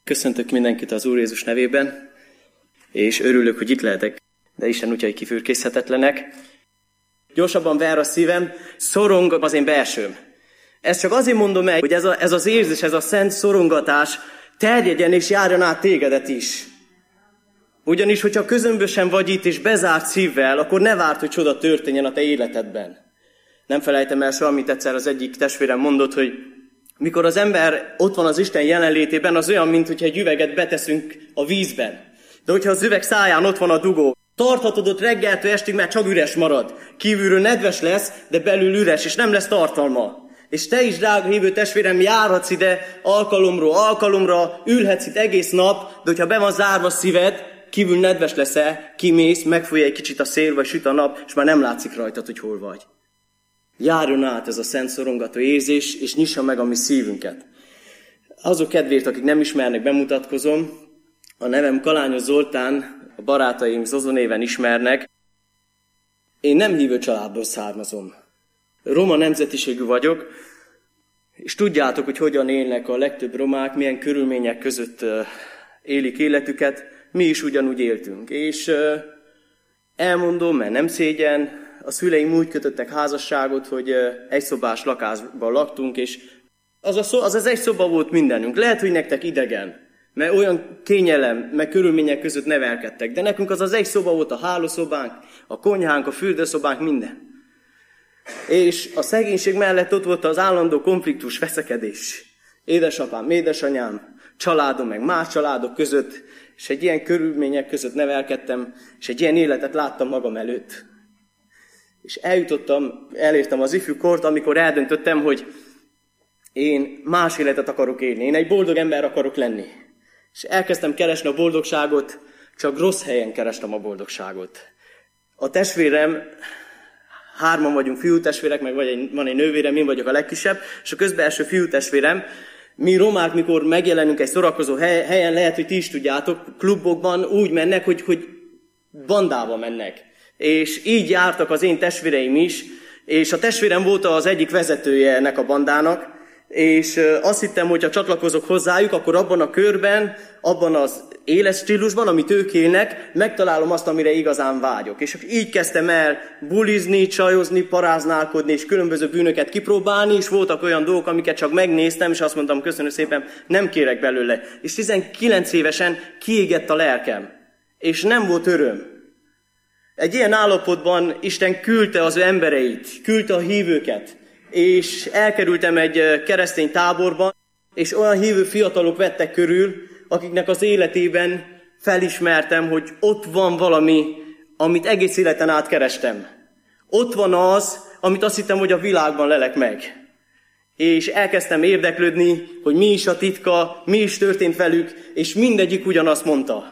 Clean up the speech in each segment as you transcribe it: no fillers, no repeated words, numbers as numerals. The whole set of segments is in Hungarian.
Köszöntök mindenkit az Úr Jézus nevében, és örülök, hogy itt lehetek, de Isten útjai kifürkészhetetlenek. Gyorsabban ver a szívem, szorong az én belsőm. Ezt csak azért mondom el, hogy ez az érzés, ez a szent szorongatás terjedjen és járjon át tégedet is. Ugyanis, hogyha közömbösen vagy itt és bezárt szívvel, akkor ne várd, hogy csoda történjen a te életedben. Nem felejtem el soha, amit egyszer az egyik testvérem mondott, hogy mikor az ember ott van az Isten jelenlétében, az olyan, mint hogyha egy üveget beteszünk a vízben. De hogyha az üveg száján ott van a dugó, tarthatod ott reggeltől estig, mert csak üres marad. Kívülről nedves lesz, de belül üres, és nem lesz tartalma. És te is, drága hívő testvérem, járhatsz ide alkalomról alkalomra, ülhetsz itt egész nap, de hogyha be van zárva szíved, kívül nedves leszel, kimész, megfújja egy kicsit a szél, vagy süt a nap, és már nem látszik rajtad, hogy hol vagy. Járjon át ez a szent szorongató érzés, és nyissa meg a mi szívünket. Azok kedvéért, akik nem ismernek, bemutatkozom. A nevem Kalányos Zoltán, a barátaim Zozó néven ismernek. Én nem hívő családból származom. Roma nemzetiségű vagyok, és tudjátok, hogy hogyan élnek a legtöbb romák, milyen körülmények között élik életüket. Mi is ugyanúgy éltünk. És elmondom, mert nem szégyen, a szüleim úgy kötöttek házasságot, hogy egyszobás lakásban laktunk, és az egy szoba volt mindenünk. Lehet, hogy nektek idegen, mert olyan kényelem, meg körülmények között nevelkedtek. De nekünk az egy szoba volt, a hálószobánk, a konyhánk, a fürdőszobánk, minden. És a szegénység mellett ott volt az állandó konfliktus, veszekedés. Édesapám, édesanyám, családom, meg más családok között, és egy ilyen körülmények között nevelkedtem, és egy ilyen életet láttam magam előtt. És elértem az ifjú kort, amikor eldöntöttem, hogy én más életet akarok élni. Én egy boldog ember akarok lenni. És elkezdtem keresni a boldogságot, csak rossz helyen kerestem a boldogságot. A testvérem, 3 vagyunk fiútestvérek, meg van egy nővérem, én vagyok a legkisebb, és a közbeeső fiútestvérem, mi romák, mikor megjelenünk egy szórakozó helyen, lehet, hogy ti is tudjátok, klubokban úgy mennek, hogy bandába mennek. És így jártak az én testvéreim is, és a testvérem volt az egyik vezetője ennek a bandának, és azt hittem, hogy ha csatlakozok hozzájuk, akkor abban a körben, abban az életstílusban, amit ők élnek, megtalálom azt, amire igazán vágyok. És így kezdtem el bulizni, csajozni, paráználkodni, és különböző bűnöket kipróbálni, és voltak olyan dolgok, amiket csak megnéztem, és azt mondtam, köszönöm szépen, nem kérek belőle. És 19 évesen kiégett a lelkem, és nem volt öröm. Egy ilyen állapotban Isten küldte az ő embereit, küldte a hívőket, és elkerültem egy keresztény táborba, és olyan hívő fiatalok vettek körül, akiknek az életében felismertem, hogy ott van valami, amit egész életen át kerestem. Ott van az, amit azt hittem, hogy a világban lelek meg. És elkezdtem érdeklődni, hogy mi is a titka, mi is történt velük, és mindegyik ugyanazt mondta.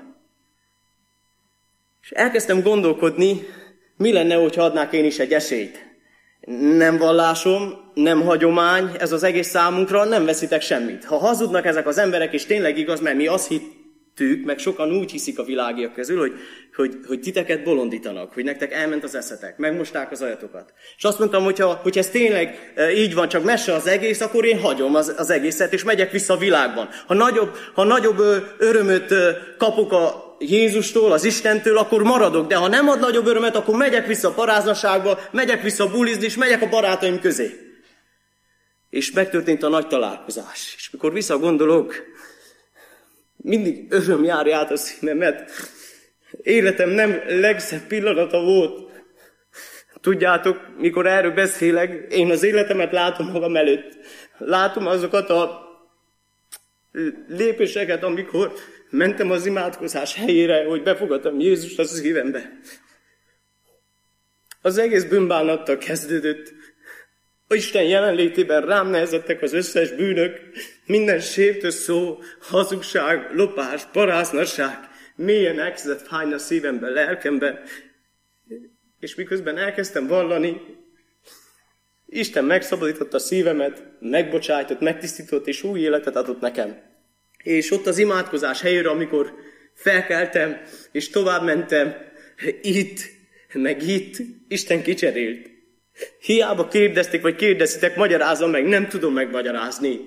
És elkezdtem gondolkodni, mi lenne, hogyha adnák én is egy esélyt. Nem vallásom, nem hagyomány, ez az egész számunkra, nem veszitek semmit. Ha hazudnak ezek az emberek, és tényleg igaz, mert mi azt hittük, meg sokan úgy hiszik a világiak közül, hogy titeket bolondítanak, hogy nektek elment az eszetek, megmosták az ajatokat. És azt mondtam, hogy ez tényleg így van, csak mese az egész, akkor én hagyom az egészet, és megyek vissza a világban. Ha nagyobb örömöt kapok a Jézustól, az Istentől, akkor maradok, de ha nem ad nagyobb örömet, akkor megyek vissza a paráznaságba, megyek vissza bulizni, és megyek a barátaim közé. És megtörtént a nagy találkozás. És mikor visszagondolok, mindig öröm járja át a szívemet. Életem nem legszebb pillanata volt. Tudjátok, mikor erről beszélek, én az életemet látom magam előtt. Látom azokat a lépéseket, amikor mentem az imádkozás helyére, hogy befogadtam Jézust a szívembe. Az egész bűnbánattal kezdődött. A Isten jelenlétében rám nehezettek az összes bűnök, minden sértő szó, hazugság, lopás, paráznasság, mélyen elkezdett fájni a szívemben, lelkemben. És miközben elkezdtem vallani, Isten megszabadította a szívemet, megbocsájtott, megtisztított, és új életet adott nekem. És ott az imádkozás helyére, amikor felkeltem, és tovább mentem, itt, meg itt, Isten kicserélt. Hiába kérdezték, vagy kérdezitek, magyarázom meg, nem tudom megmagyarázni.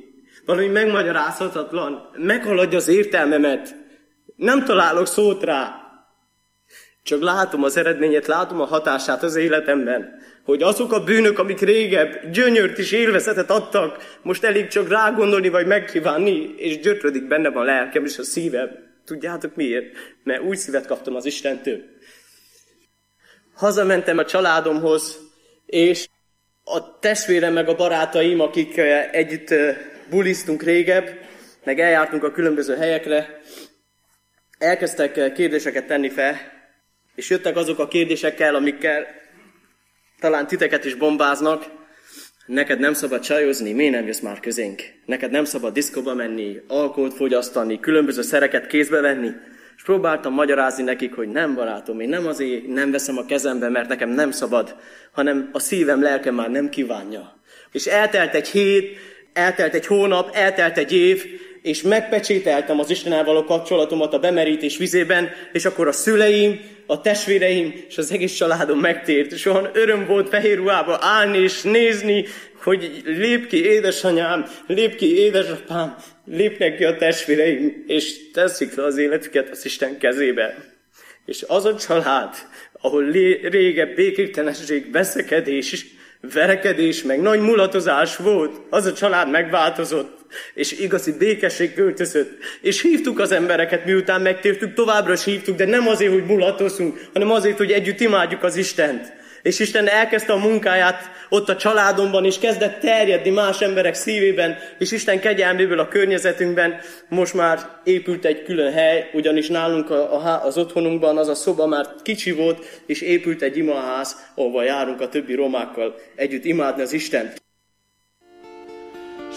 valami megmagyarázhatatlan, meghaladja az értelmemet. Nem találok szót rá. Csak látom az eredményét, látom a hatását az életemben, hogy azok a bűnök, amik régebb gyönyört és élvezetet adtak, most elég csak rágondolni vagy megkívánni, és gyötrödik bennem a lelkem és a szívem. Tudjátok miért? Mert új szívet kaptam az Istentől. Hazamentem a családomhoz, és a testvérem meg a barátaim, akik együtt buliztunk régebb, meg eljártunk a különböző helyekre, elkezdtek kérdéseket tenni fel, és jöttek azok a kérdésekkel, amikkel talán titeket is bombáznak. Neked nem szabad csajozni, miért nem jössz már közénk? Neked nem szabad diszkóba menni, alkoholt fogyasztani, különböző szereket kézbe venni. És próbáltam magyarázni nekik, hogy nem, barátom, én nem azért nem veszem a kezembe, mert nekem nem szabad, hanem a szívem, lelkem már nem kívánja. És eltelt egy hét, eltelt egy hónap, eltelt egy év, és megpecsételtem az Istennel való kapcsolatomat a bemerítés vizében, és akkor a szüleim, a testvéreim és az egész családom megtért. És olyan öröm volt fehér ruhába állni és nézni, hogy lép ki édesanyám, lép ki édesapám, lépnek ki a testvéreim, és teszik le az életüket az Isten kezébe. És az a család, ahol régebb békételenség, veszekedés, verekedés, meg nagy mulatozás volt, az a család megváltozott, és igazi békesség költözött. És hívtuk az embereket, miután megtértük, továbbra is hívtuk, de nem azért, hogy mulatozunk, hanem azért, hogy együtt imádjuk az Istent. És Isten elkezdte a munkáját ott a családomban, és kezdett terjedni más emberek szívében, és Isten kegyelméből a környezetünkben most már épült egy külön hely, ugyanis nálunk az otthonunkban az a szoba már kicsi volt, és épült egy imaház, ahova járunk a többi romákkal együtt imádni az Istent. És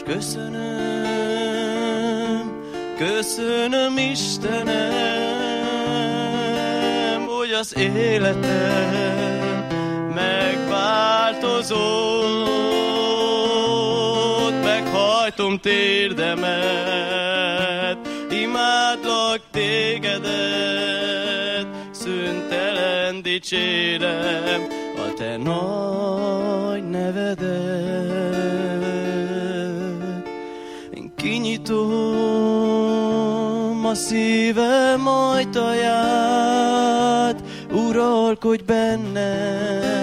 köszönöm Istenem, hogy az életem megváltozott, meghajtom térdemet, imádlak tégedet, szüntelen dicsérem a te nagy nevedet. Én kinyitom a szívem ajtaját, uralkodj benne,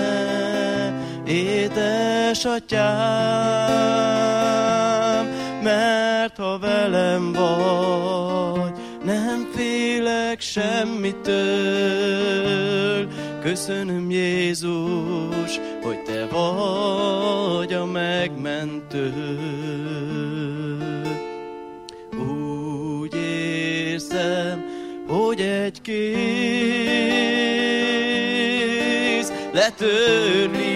édesatyám, mert ha velem vagy, nem félek semmitől. Köszönöm Jézus, hogy te vagy a megmentő. Úgy érzem, hogy egy kéz letörli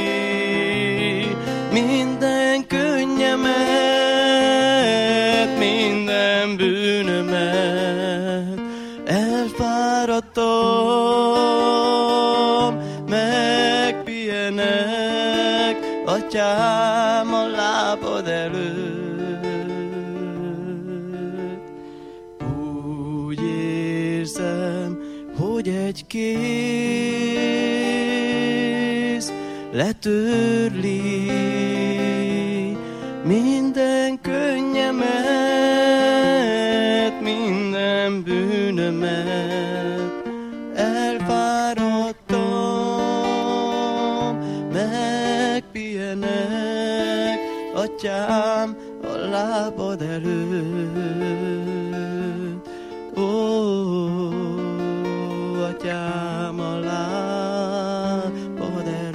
minden könnyemet, minden bűnömet. Elfáradtam, megpihenek, atyám, a lábad előtt. Úgy érzem, hogy egy kéz letörli minden könnyemet, minden bűnömet. Elfáradtam, megpihenek, atyám, a lábad előtt. Ó, atyám, a lábad előtt.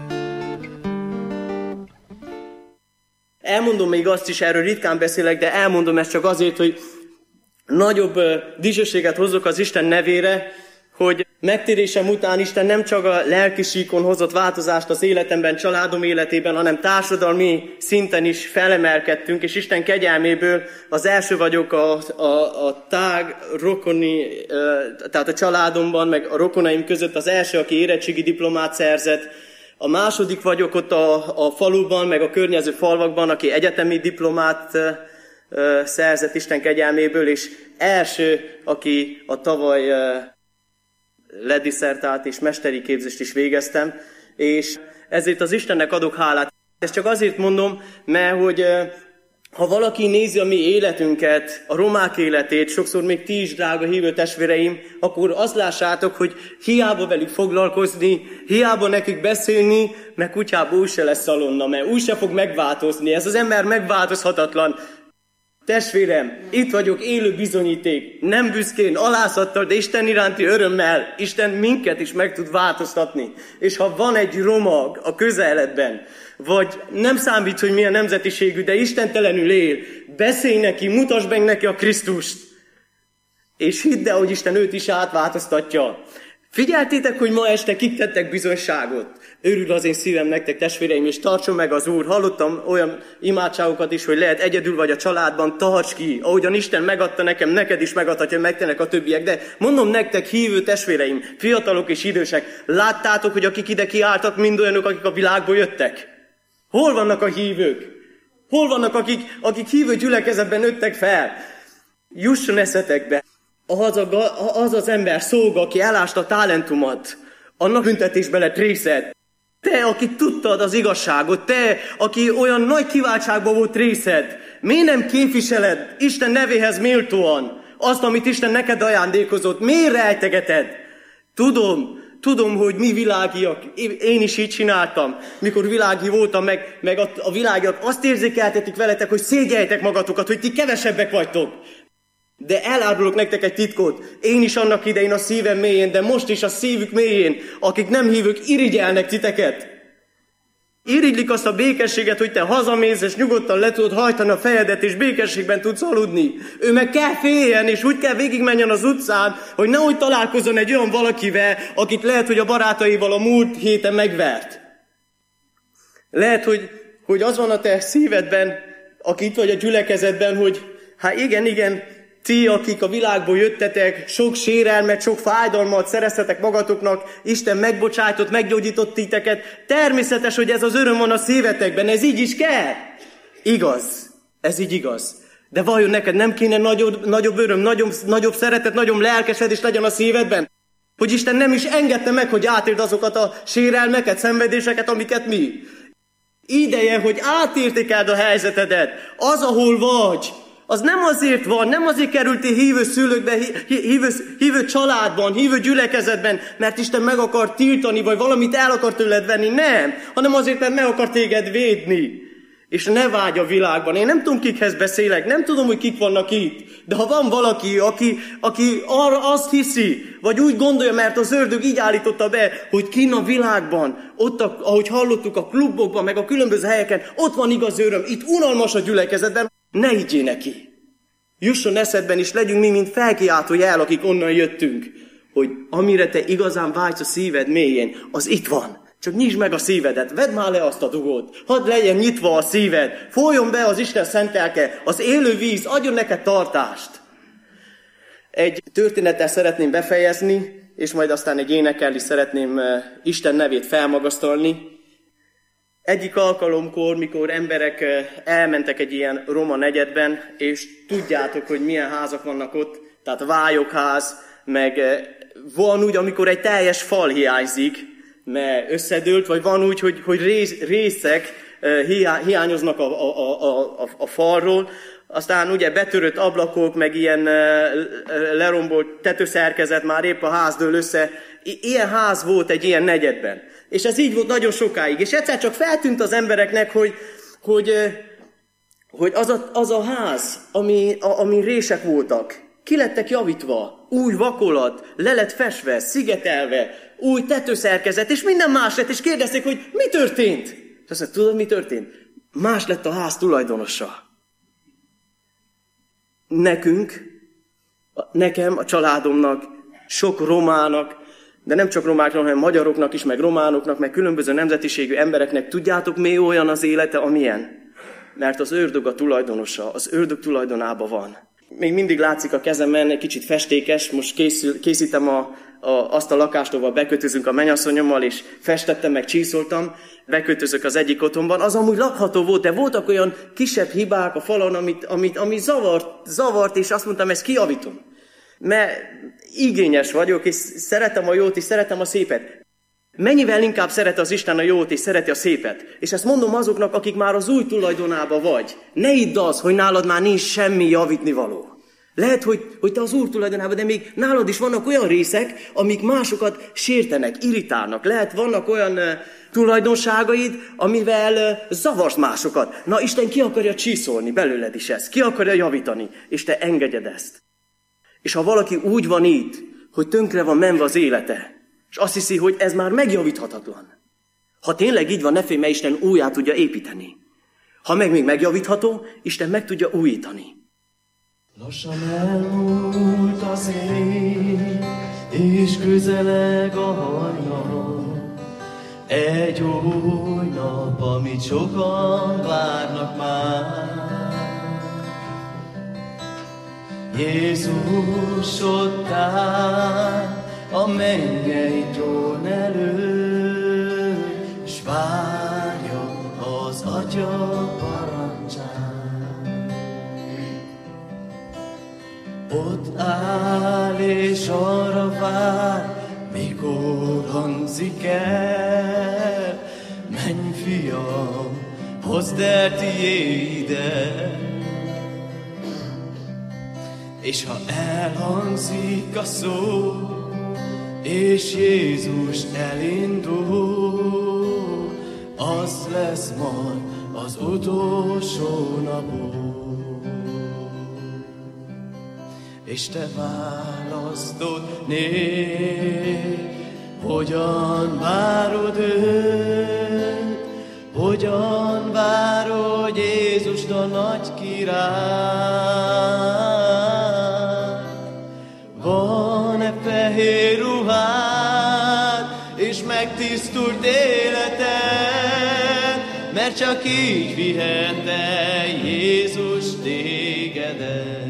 Elmondom még azt is, erről ritkán beszélek, de elmondom ezt csak azért, hogy nagyobb dicsőséget hozzuk az Isten nevére, hogy megtérésem után Isten nem csak a lelki síkon hozott változást az életemben, családom életében, hanem társadalmi szinten is felemelkedtünk, és Isten kegyelméből az első vagyok a tág rokoni, tehát a családomban, meg a rokonaim között az első, aki érettségi diplomát szerzett. A második vagyok ott a faluban, meg a környező falvakban, aki egyetemi diplomát szerzett Isten kegyelméből, és első, aki a tavaly lediszertált és mesteri képzést is végeztem, és ezért az Istennek adok hálát. Ezt csak azért mondom, mert hogy Ha valaki nézi a mi életünket, a romák életét, sokszor még ti is, drága hívő testvéreim, akkor azt lássátok, hogy hiába velük foglalkozni, hiába nekik beszélni, mert kutyából úgyse lesz szalonna, mert úgyse fog megváltozni. Ez az ember megváltozhatatlan. Testvérem, itt vagyok élő bizonyíték, nem büszkén, alázattal, de Isten iránti örömmel. Isten minket is meg tud változtatni. És ha van egy roma a közeledben, vagy nem számít, hogy milyen nemzetiségű, de istentelenül él, beszélj neki, mutasd meg neki a Krisztust. És hidd el, hogy Isten őt is átváltoztatja. Figyeltétek, hogy ma este kik tettek bizonyságot? Örül az én szívem nektek, testvéreim, és tartson meg az Úr. Hallottam olyan imádságokat is, hogy lehet egyedül vagy a családban, tarts ki. Ahogyan Isten megadta nekem, neked is megadhatja, megtenek a többiek. De mondom nektek, hívő testvéreim, fiatalok és idősek, láttátok, hogy akik ide kiálltak, mind olyanok, akik a világból jöttek? Hol vannak a hívők? Hol vannak, akik hívő gyülekezetben nőttek fel? Jusson eszetekbe. Az az ember szolga, aki elásta a talentumot, annak büntetésbe lett részed. Te, aki tudtad az igazságot, te, aki olyan nagy kiváltságban volt részed, miért nem képviseled Isten nevéhez méltóan azt, amit Isten neked ajándékozott? Miért rejtegeted? Tudom, hogy mi világiak, én is így csináltam, mikor világi voltam, meg a világiak azt érzékeltetik veletek, hogy szégyeljetek magatokat, hogy ti kevesebbek vagytok. De elárulok nektek egy titkot. Én is annak idején a szívem mélyén, de most is a szívük mélyén, akik nem hívők, irigyelnek titeket. Irigylik azt a békességet, hogy te hazamész, és nyugodtan le tudod hajtani a fejedet, és békességben tudsz aludni. Ő meg kell féljen, és úgy kell végigmenjen az utcán, hogy nehogy találkozzon egy olyan valakivel, akit lehet, hogy a barátaival a múlt héten megvert. Lehet, hogy az van a te szívedben, aki itt vagy a gyülekezetben, hogy hát igen, ti, akik a világból jöttetek, sok sérelmet, sok fájdalmat szereztetek magatoknak, Isten megbocsájtott, meggyógyított titeket. Természetes, hogy ez az öröm van a szívetekben, ez így is kell. Igaz, ez így igaz. De vajon neked nem kéne nagyobb öröm, nagyobb szeretet, nagyobb lelkesedés legyen a szívedben? Hogy Isten nem is engedte meg, hogy átéld azokat a sérelmeket, szenvedéseket, amiket mi. Ideje, hogy átértékeld a helyzetedet. Az, ahol vagy, az nem azért van, nem azért kerültél hívő szülőkbe, hívő családban, hívő gyülekezetben, mert Isten meg akar tiltani, vagy valamit el akar tőled venni, nem, hanem azért, mert meg akar téged védni. És ne vágy a világban. Én nem tudom, kikhez beszélek, nem tudom, hogy kik vannak itt. De ha van valaki, aki arra azt hiszi, vagy úgy gondolja, mert az ördög így állította be, hogy kinn a világban, ott, ahogy hallottuk a klubokban, meg a különböző helyeken, ott van igaz öröm, itt unalmas a gyülekezetben, ne higgyél neki. Jusson eszedben is, legyünk mi, mint felkiáltó jel, akik onnan jöttünk, hogy amire te igazán vágysz a szíved mélyén, az itt van. Csak nyisd meg a szívedet, vedd már le azt a dugót, hadd legyen nyitva a szíved, folyjon be az Isten szent lelke, az élő víz, adjon neked tartást. Egy történettel szeretném befejezni, és majd aztán egy énekkel is szeretném Isten nevét felmagasztalni. Egyik alkalomkor, mikor emberek elmentek egy ilyen roma negyedben, és tudjátok, hogy milyen házak vannak ott, tehát vályokház, meg van úgy, amikor egy teljes fal hiányzik, mert összedőlt, vagy van úgy, hogy részek hiányoznak a falról, aztán ugye betörött ablakok, meg ilyen lerombolt tetőszerkezet, már épp a ház dől össze. Ilyen ház volt egy ilyen negyedben. És ez így volt nagyon sokáig. És egyszer csak feltűnt az embereknek, hogy az a ház, ami rések voltak, ki lettek javítva, új vakolat, le lett fesve, szigetelve, új tetőszerkezet, és minden más lett, és kérdezték, hogy mi történt? És azt mondta, tudod, mi történt? Más lett a ház tulajdonosa. Nekem, a családomnak, sok romának, de nem csak romáknak, hanem magyaroknak is, meg románoknak, meg különböző nemzetiségű embereknek, tudjátok, mi olyan az élete, amilyen? Mert az ördög a tulajdonosa, az ördög tulajdonában van. Még mindig látszik a kezemben, egy kicsit festékes, most készítem azt a lakást, ahol bekötözünk a mennyasszonyommal, és festettem, meg csíszoltam, bekötözök az egyik otthonban. Az amúgy lakható volt, de voltak olyan kisebb hibák a falon, ami zavart, és azt mondtam, ezt kijavítom. Mert igényes vagyok, és szeretem a jót, és szeretem a szépet. Mennyivel inkább szeret az Isten a jót és szereti a szépet. És ezt mondom azoknak, akik már az új tulajdonába vagy. Ne hidd az, hogy nálad már nincs semmi javítnivaló. Lehet, hogy te az Úr tulajdonában, de még nálad is vannak olyan részek, amik másokat sértenek, irritálnak. Lehet, vannak olyan tulajdonságaid, amivel zavarsz másokat. Na, Isten ki akarja csiszolni belőled is ezt, ki akarja javítani, és te engedjed ezt. És ha valaki úgy van itt, hogy tönkre van menve az élete, és azt hiszi, hogy ez már megjavíthatatlan. Ha tényleg így van, ne félj, mert Isten újjá tudja építeni. Ha meg még megjavítható, Isten meg tudja újítani. Lassan elmúlt az éj, és közeleg a hajnal. Egy új nap, amit sokan várnak már. Jézus ott áll a mennyei trón előtt, s várja az Atya parancsát. Ott áll és arra vár, mikor hangzik el: menj, fiam, hozd el tiédet. És ha elhangzik a szó, és Jézus elindul, az lesz majd az utolsó napod. És te választod nép, hogyan várod őt, hogyan várod Jézust a nagy király. Van-e fehér ruhád, és megtisztult életed, mert csak így vihet el Jézus tégedet.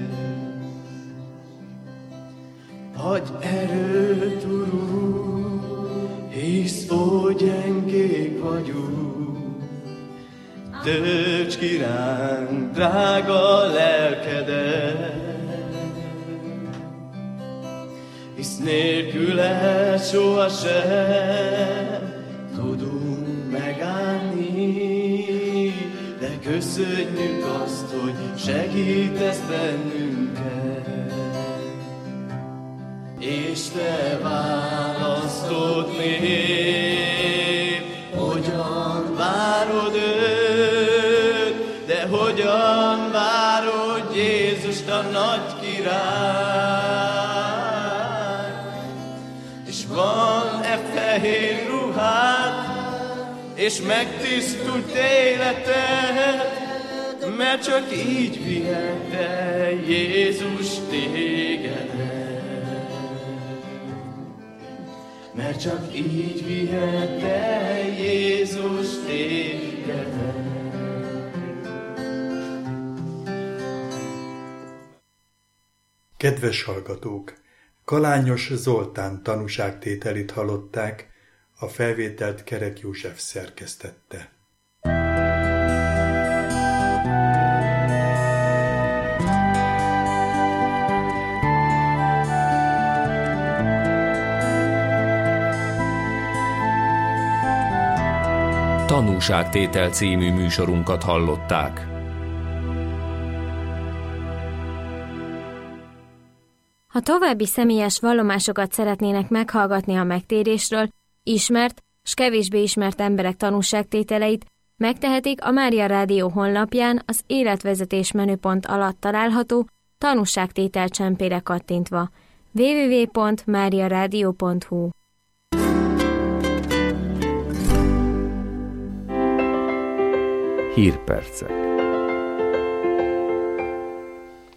Adj erőt, Urunk, hisz oly gyengék vagyunk. Töltsd ki ránk drága lelkedet, hisz nélküle sohasem tudunk megállni, de köszönjük azt, hogy segítesz bennünket. És te választod nép, hogyan várod őt, de hogyan várod Jézust a nagy király. És van-e fehér ruhád, és megtisztult életed, mert csak így vihet el Jézus tégedet. Mert csak így vihet el Jézus tégedet. Kedves hallgatók! Kalányos Zoltán tanúságtételit hallották, a felvételt Kerek József szerkesztette. Tanúságtétel című műsorunkat hallották. Ha további személyes vallomásokat szeretnének meghallgatni a megtérésről, ismert s kevésbé ismert emberek tanúságtételeit, megtehetik a Mária Rádió honlapján az életvezetés menüpont alatt található tanúságtétel csempére kattintva. www.mariaradio.hu. Hírpercek.